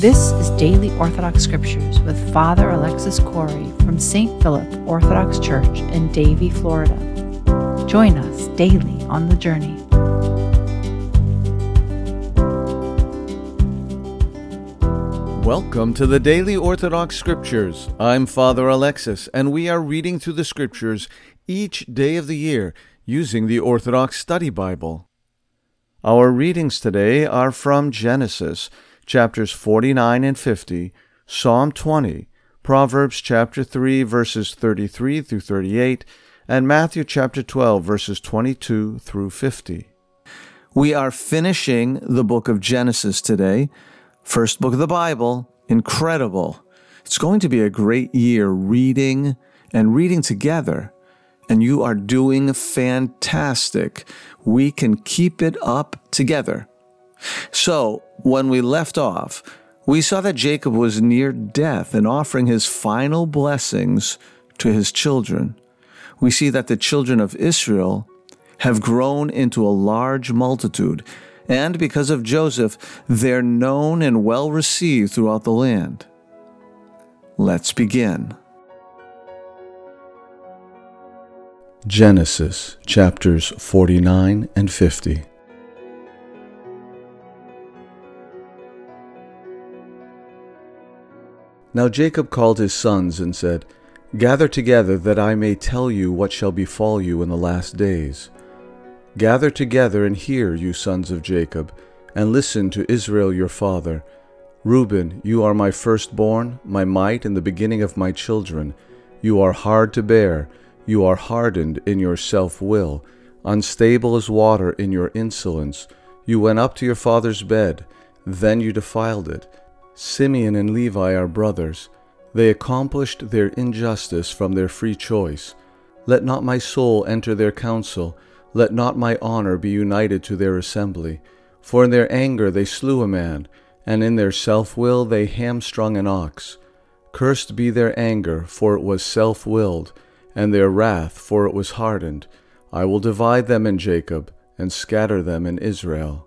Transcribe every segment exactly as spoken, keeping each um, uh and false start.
This is Daily Orthodox Scriptures with Father Alexis Corey from Saint Philip Orthodox Church in Davie, Florida. Join us daily on the journey. Welcome to the Daily Orthodox Scriptures. I'm Father Alexis, and we are reading through the Scriptures each day of the year using the Orthodox Study Bible. Our readings today are from Genesis, chapters forty-nine and fifty, Psalm twenty, Proverbs chapter three, verses thirty-three through thirty-eight, and Matthew chapter twelve, verses twenty-two through fifty. We are finishing the book of Genesis today. First book of the Bible, incredible. It's going to be a great year reading and reading together, and you are doing fantastic. We can keep it up together. So, when we left off, we saw that Jacob was near death and offering his final blessings to his children. We see that the children of Israel have grown into a large multitude, and because of Joseph, they're known and well received throughout the land. Let's begin. Genesis chapters forty-nine and fifty. Now Jacob called his sons and said, "Gather together that I may tell you what shall befall you in the last days. Gather together and hear, you sons of Jacob, and listen to Israel your father. Reuben, you are my firstborn, my might and the beginning of my children. You are hard to bear, you are hardened in your self-will, unstable as water in your insolence. You went up to your father's bed, then you defiled it. Simeon and Levi are brothers. They accomplished their injustice from their free choice. Let not my soul enter their council. Let not my honor be united to their assembly. For in their anger they slew a man, and in their self-will they hamstrung an ox. Cursed be their anger, for it was self-willed, and their wrath, for it was hardened. I will divide them in Jacob, and scatter them in Israel.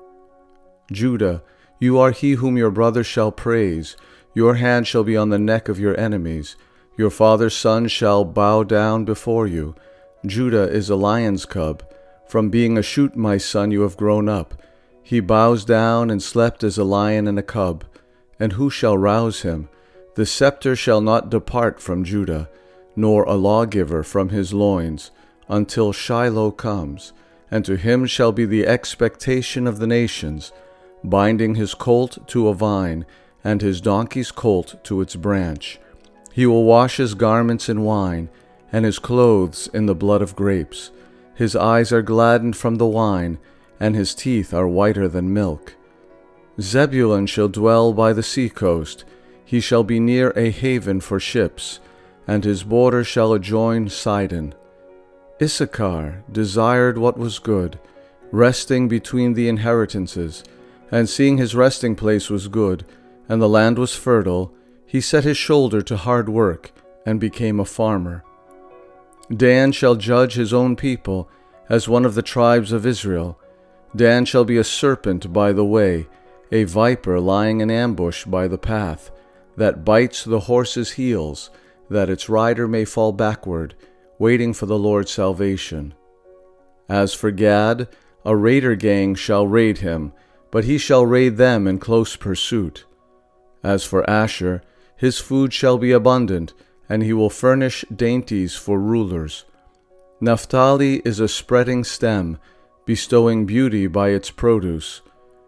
Judah, you are he whom your brother shall praise. Your hand shall be on the neck of your enemies. Your father's son shall bow down before you. Judah is a lion's cub. From being a shoot, my son, you have grown up. He bows down and slept as a lion and a cub. And who shall rouse him? The scepter shall not depart from Judah, nor a lawgiver from his loins, until Shiloh comes, and to him shall be the expectation of the nations, binding his colt to a vine, and his donkey's colt to its branch. He will wash his garments in wine, and his clothes in the blood of grapes. His eyes are gladdened from the wine, and his teeth are whiter than milk. Zebulun shall dwell by the sea-coast. He shall be near a haven for ships, and his border shall adjoin Sidon. Issachar desired what was good, resting between the inheritances, and seeing his resting place was good, and the land was fertile, he set his shoulder to hard work, and became a farmer. Dan shall judge his own people, as one of the tribes of Israel. Dan shall be a serpent by the way, a viper lying in ambush by the path, that bites the horse's heels, that its rider may fall backward, waiting for the Lord's salvation. As for Gad, a raider gang shall raid him, but he shall raid them in close pursuit. As for Asher, his food shall be abundant, and he will furnish dainties for rulers. Naphtali is a spreading stem, bestowing beauty by its produce.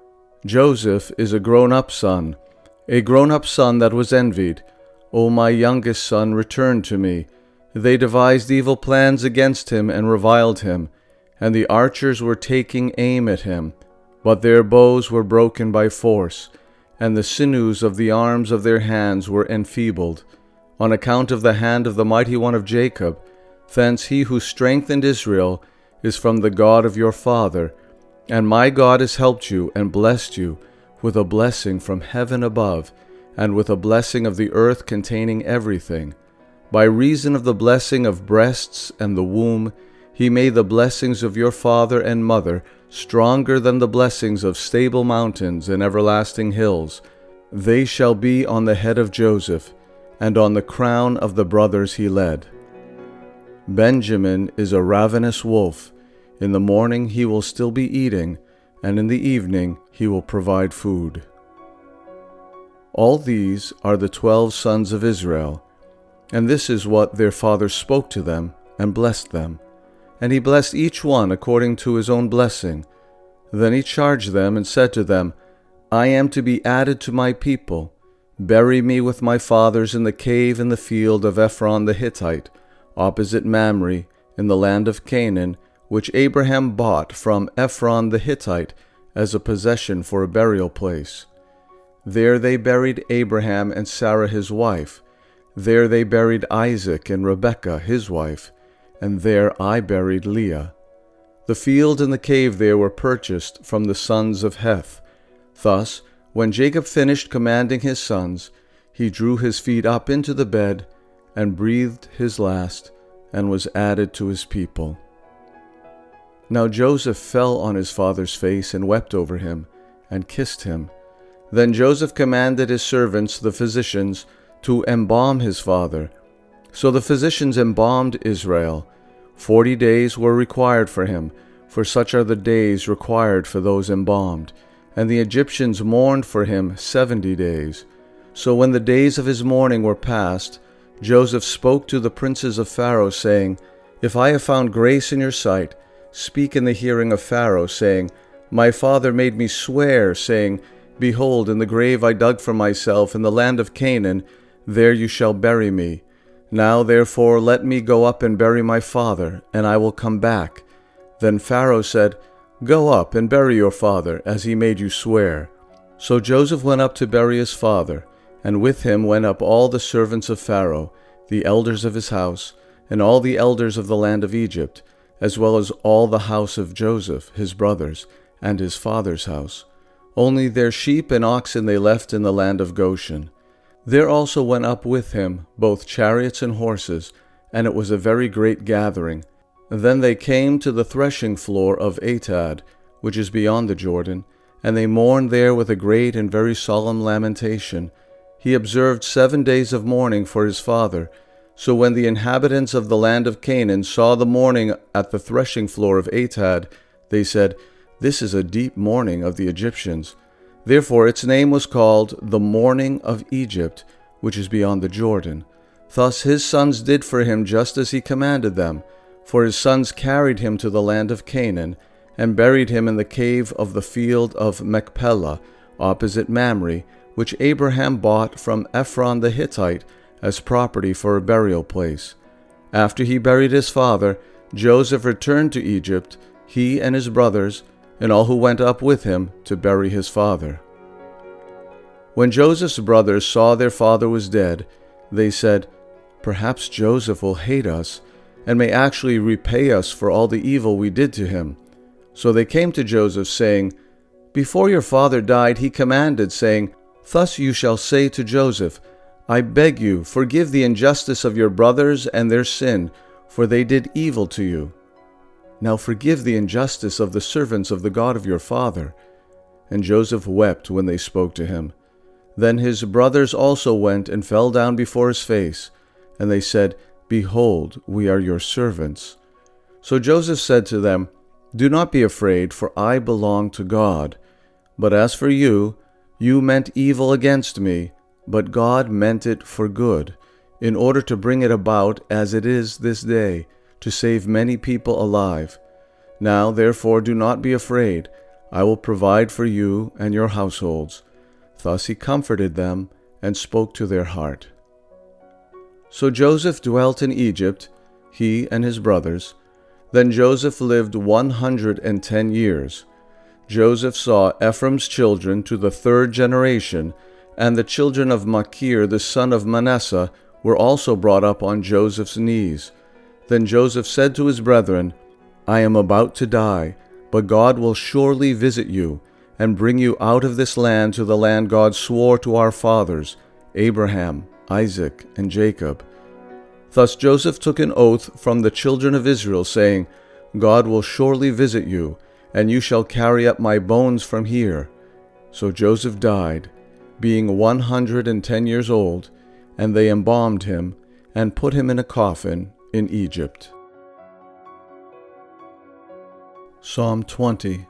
Joseph is a grown-up son, a grown-up son that was envied. O my youngest son, return to me. They devised evil plans against him and reviled him, and the archers were taking aim at him. But their bows were broken by force, and the sinews of the arms of their hands were enfeebled, on account of the hand of the mighty one of Jacob. Thence he who strengthened Israel is from the God of your father, and my God has helped you and blessed you with a blessing from heaven above, and with a blessing of the earth containing everything. By reason of the blessing of breasts and the womb, he made the blessings of your father and mother stronger than the blessings of stable mountains and everlasting hills. They shall be on the head of Joseph, and on the crown of the brothers he led. Benjamin is a ravenous wolf. In the morning he will still be eating, and in the evening he will provide food. All these are the twelve sons of Israel, and this is what their father spoke to them and blessed them. And he blessed each one according to his own blessing. Then he charged them and said to them, I am to be added to my people. Bury me with my fathers in the cave in the field of Ephron the Hittite, opposite Mamre, in the land of Canaan, which Abraham bought from Ephron the Hittite as a possession for a burial place. There they buried Abraham and Sarah his wife. There they buried Isaac and Rebekah his wife, and there I buried Leah. The field and the cave there were purchased from the sons of Heth. Thus, when Jacob finished commanding his sons, he drew his feet up into the bed, and breathed his last, and was added to his people. Now Joseph fell on his father's face and wept over him, and kissed him. Then Joseph commanded his servants, the physicians, to embalm his father. So the physicians embalmed Israel. Forty days were required for him, for such are the days required for those embalmed. And the Egyptians mourned for him seventy days. So when the days of his mourning were past, Joseph spoke to the princes of Pharaoh, saying, If I have found grace in your sight, speak in the hearing of Pharaoh, saying, My father made me swear, saying, Behold, in the grave I dug for myself in the land of Canaan, there you shall bury me. Now therefore let me go up and bury my father, and I will come back. Then Pharaoh said, Go up and bury your father, as he made you swear. So Joseph went up to bury his father, and with him went up all the servants of Pharaoh, the elders of his house, and all the elders of the land of Egypt, as well as all the house of Joseph, his brothers, and his father's house. Only their sheep and oxen they left in the land of Goshen. There also went up with him both chariots and horses, and it was a very great gathering. Then they came to the threshing floor of Atad, which is beyond the Jordan, and they mourned there with a great and very solemn lamentation. He observed seven days of mourning for his father. So when the inhabitants of the land of Canaan saw the mourning at the threshing floor of Atad, they said, This is a deep mourning of the Egyptians. Therefore its name was called the mourning of Egypt, which is beyond the Jordan. Thus his sons did for him just as he commanded them, for his sons carried him to the land of Canaan, and buried him in the cave of the field of Machpelah, opposite Mamre, which Abraham bought from Ephron the Hittite as property for a burial place. After he buried his father, Joseph returned to Egypt, he and his brothers, and all who went up with him to bury his father. When Joseph's brothers saw their father was dead, they said, Perhaps Joseph will hate us, and may actually repay us for all the evil we did to him. So they came to Joseph, saying, Before your father died, he commanded, saying, Thus you shall say to Joseph, I beg you, forgive the injustice of your brothers and their sin, for they did evil to you. Now forgive the injustice of the servants of the God of your father. And Joseph wept when they spoke to him. Then his brothers also went and fell down before his face, and they said, Behold, we are your servants. So Joseph said to them, Do not be afraid, for I belong to God. But as for you, you meant evil against me, but God meant it for good, in order to bring it about as it is this day, to save many people alive. Now, therefore, do not be afraid. I will provide for you and your households. Thus he comforted them and spoke to their heart. So Joseph dwelt in Egypt, he and his brothers. Then Joseph lived one hundred and ten years. Joseph saw Ephraim's children to the third generation, and the children of Machir the son of Manasseh were also brought up on Joseph's knees. Then Joseph said to his brethren, I am about to die, but God will surely visit you, and bring you out of this land to the land God swore to our fathers, Abraham, Isaac, and Jacob. Thus Joseph took an oath from the children of Israel, saying, God will surely visit you, and you shall carry up my bones from here. So Joseph died, being one hundred and ten years old, and they embalmed him and put him in a coffin in Egypt. Psalm twenty.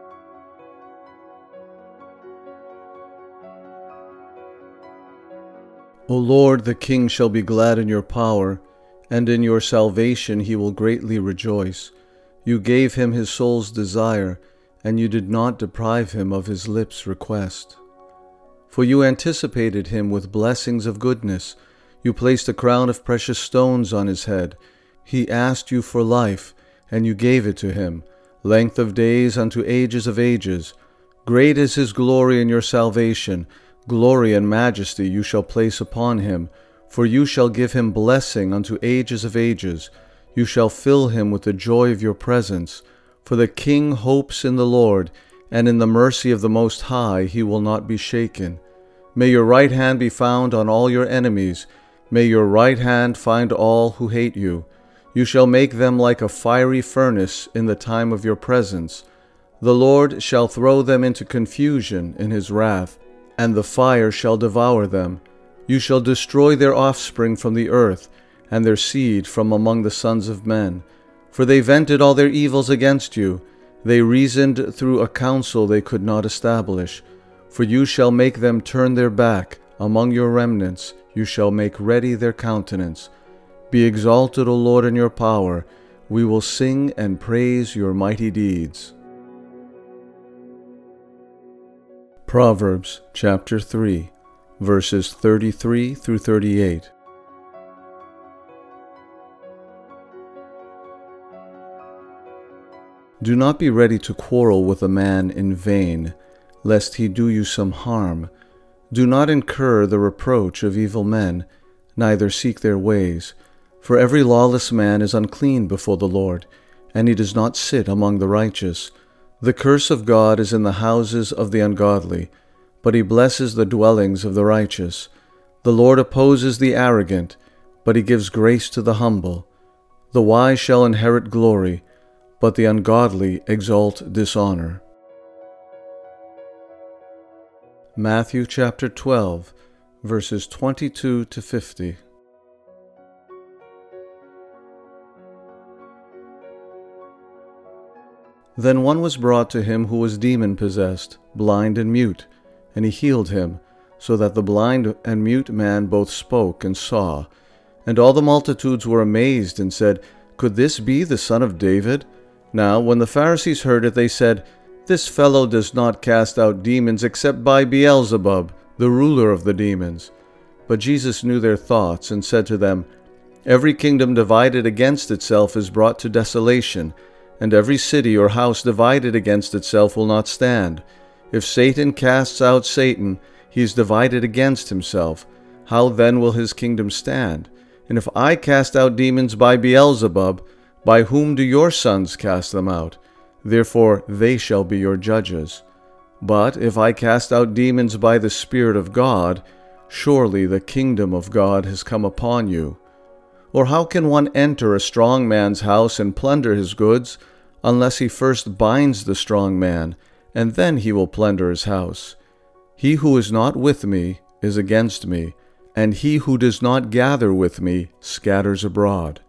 O Lord, the King shall be glad in your power, and in your salvation he will greatly rejoice. You gave him his soul's desire, and you did not deprive him of his lips' request. For you anticipated him with blessings of goodness. You placed a crown of precious stones on his head. He asked you for life, and you gave it to him, length of days unto ages of ages. Great is his glory in your salvation. Glory and majesty you shall place upon him, for you shall give him blessing unto ages of ages. You shall fill him with the joy of your presence. For the king hopes in the Lord, and in the mercy of the Most High he will not be shaken. May your right hand be found on all your enemies. May your right hand find all who hate you. You shall make them like a fiery furnace in the time of your presence. The Lord shall throw them into confusion in his wrath, and the fire shall devour them. You shall destroy their offspring from the earth, and their seed from among the sons of men. For they vented all their evils against you. They reasoned through a counsel they could not establish. For you shall make them turn their back. Among your remnants you shall make ready their countenance. Be exalted, O Lord, in your power. We will sing and praise your mighty deeds. Proverbs chapter three, verses thirty-three through thirty-eight. Do not be ready to quarrel with a man in vain, lest he do you some harm. Do not incur the reproach of evil men, neither seek their ways. For every lawless man is unclean before the Lord, and he does not sit among the righteous. The curse of God is in the houses of the ungodly, but he blesses the dwellings of the righteous. The Lord opposes the arrogant, but he gives grace to the humble. The wise shall inherit glory, but the ungodly exalt dishonor. Matthew chapter twelve, verses twenty-two to fifty. Then one was brought to him who was demon-possessed, blind and mute, and he healed him, so that the blind and mute man both spoke and saw. And all the multitudes were amazed and said, Could this be the son of David? Now when the Pharisees heard it, they said, This fellow does not cast out demons except by Beelzebub, the ruler of the demons. But Jesus knew their thoughts, and said to them, Every kingdom divided against itself is brought to desolation, and every city or house divided against itself will not stand. If Satan casts out Satan, he is divided against himself. How then will his kingdom stand? And if I cast out demons by Beelzebub, by whom do your sons cast them out? Therefore they shall be your judges. But if I cast out demons by the Spirit of God, surely the kingdom of God has come upon you. Or how can one enter a strong man's house and plunder his goods, unless he first binds the strong man, and then he will plunder his house? He who is not with me is against me, and he who does not gather with me scatters abroad.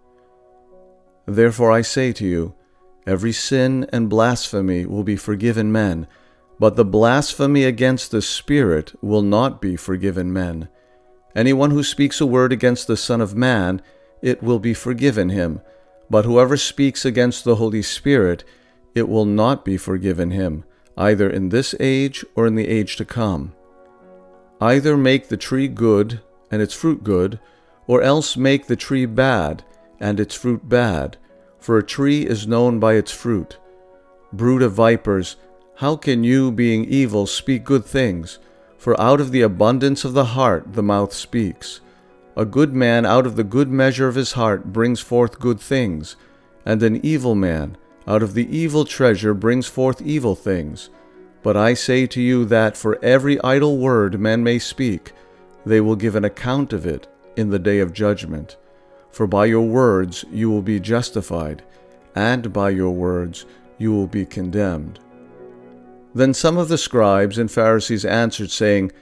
Therefore I say to you, every sin and blasphemy will be forgiven men, but the blasphemy against the Spirit will not be forgiven men. Anyone who speaks a word against the Son of Man, it will be forgiven him. But whoever speaks against the Holy Spirit, it will not be forgiven him, either in this age or in the age to come. Either make the tree good, and its fruit good, or else make the tree bad, and its fruit bad, for a tree is known by its fruit. Brood of vipers, how can you, being evil, speak good things? For out of the abundance of the heart the mouth speaks. A good man out of the good measure of his heart brings forth good things, and an evil man out of the evil treasure brings forth evil things. But I say to you that for every idle word men may speak, they will give an account of it in the day of judgment. For by your words you will be justified, and by your words you will be condemned. Then some of the scribes and Pharisees answered, saying,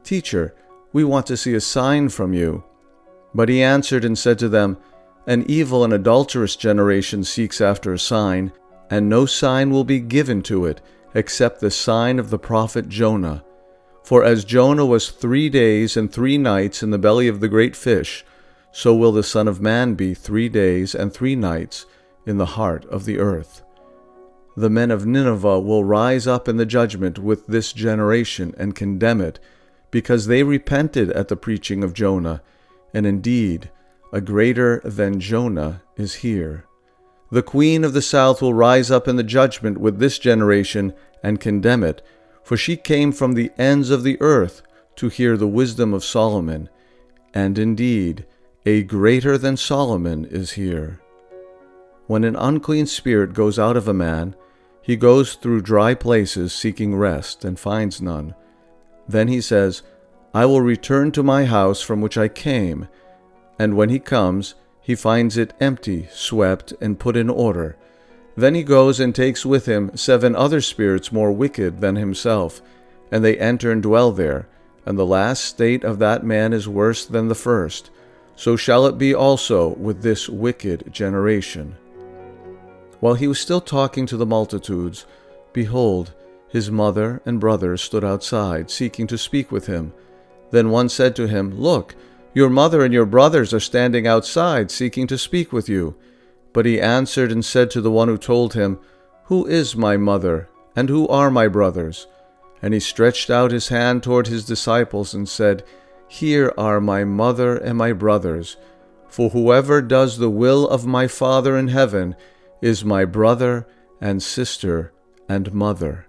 "Teacher, we want to see a sign from you." But he answered and said to them, "An evil and adulterous generation seeks after a sign, and no sign will be given to it, except the sign of the prophet Jonah. For as Jonah was three days and three nights in the belly of the great fish, so will the Son of Man be three days and three nights in the heart of the earth. The men of Nineveh will rise up in the judgment with this generation and condemn it, because they repented at the preaching of Jonah, and indeed, a greater than Jonah is here. The queen of the south will rise up in the judgment with this generation and condemn it, for she came from the ends of the earth to hear the wisdom of Solomon, and indeed, a greater than Solomon is here. When an unclean spirit goes out of a man, he goes through dry places seeking rest and finds none. Then he says, 'I will return to my house from which I came.' And when he comes, he finds it empty, swept, and put in order. Then he goes and takes with him seven other spirits more wicked than himself, and they enter and dwell there. And the last state of that man is worse than the first. So shall it be also with this wicked generation." While he was still talking to the multitudes, behold, his mother and brothers stood outside, seeking to speak with him. Then one said to him, "Look, your mother and your brothers are standing outside, seeking to speak with you." But he answered and said to the one who told him, "Who is my mother, and who are my brothers?" And he stretched out his hand toward his disciples and said, "Here are my mother and my brothers. For whoever does the will of my Father in heaven is my brother and sister and mother."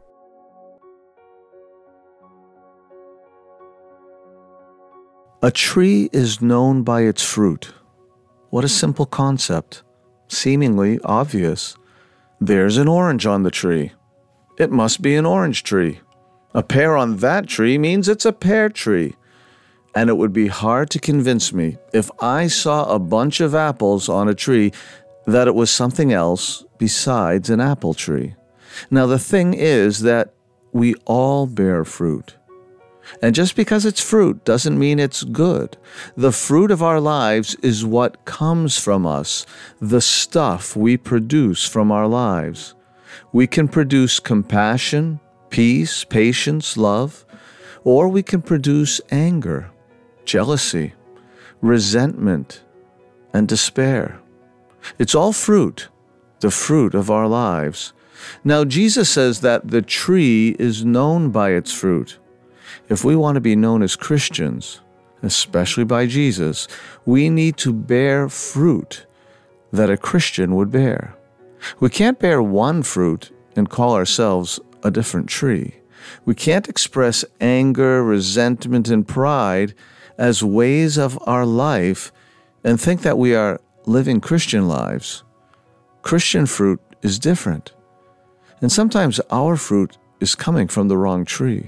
A tree is known by its fruit. What a simple concept, seemingly obvious. There's an orange on the tree. It must be an orange tree. A pear on that tree means it's a pear tree. And it would be hard to convince me, if I saw a bunch of apples on a tree, that it was something else besides an apple tree. Now the thing is that we all bear fruit. And just because it's fruit doesn't mean it's good. The fruit of our lives is what comes from us, the stuff we produce from our lives. We can produce compassion, peace, patience, love, or we can produce anger, jealousy, resentment, and despair. It's all fruit, the fruit of our lives. Now, Jesus says that the tree is known by its fruit. If we want to be known as Christians, especially by Jesus, we need to bear fruit that a Christian would bear. We can't bear one fruit and call ourselves a different tree. We can't express anger, resentment, and pride as ways of our life and think that we are living Christian lives. Christian fruit is different. And sometimes our fruit is coming from the wrong tree.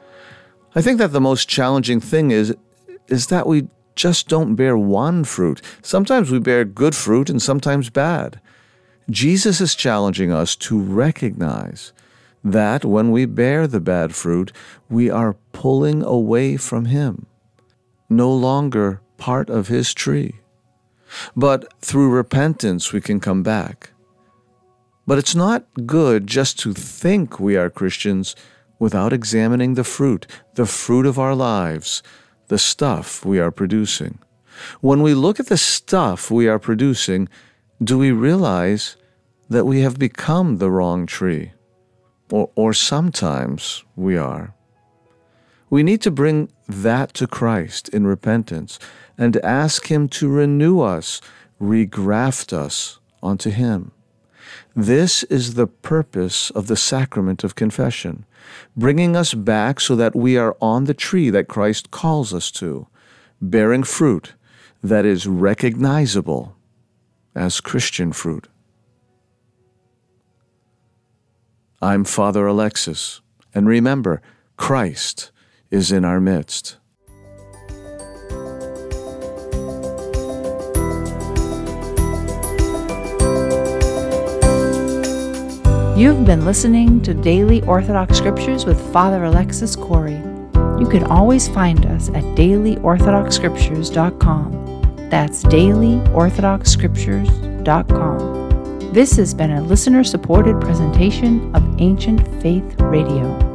I think that the most challenging thing is, is that we just don't bear one fruit. Sometimes we bear good fruit and sometimes bad. Jesus is challenging us to recognize that when we bear the bad fruit, we are pulling away from Him, no longer part of His tree. But through repentance, we can come back. But it's not good just to think we are Christians without examining the fruit, the fruit of our lives, the stuff we are producing. When we look at the stuff we are producing, do we realize that we have become the wrong tree? Or, or sometimes we are. We need to bring that to Christ in repentance and ask Him to renew us, regraft us onto Him. This is the purpose of the sacrament of confession, bringing us back so that we are on the tree that Christ calls us to, bearing fruit that is recognizable as Christian fruit. I'm Father Alexis, and remember, Christ is in our midst. You've been listening to Daily Orthodox Scriptures with Father Alexis Corey. You can always find us at daily orthodox scriptures dot com. That's daily orthodox scriptures dot com. This has been a listener-supported presentation of Ancient Faith Radio.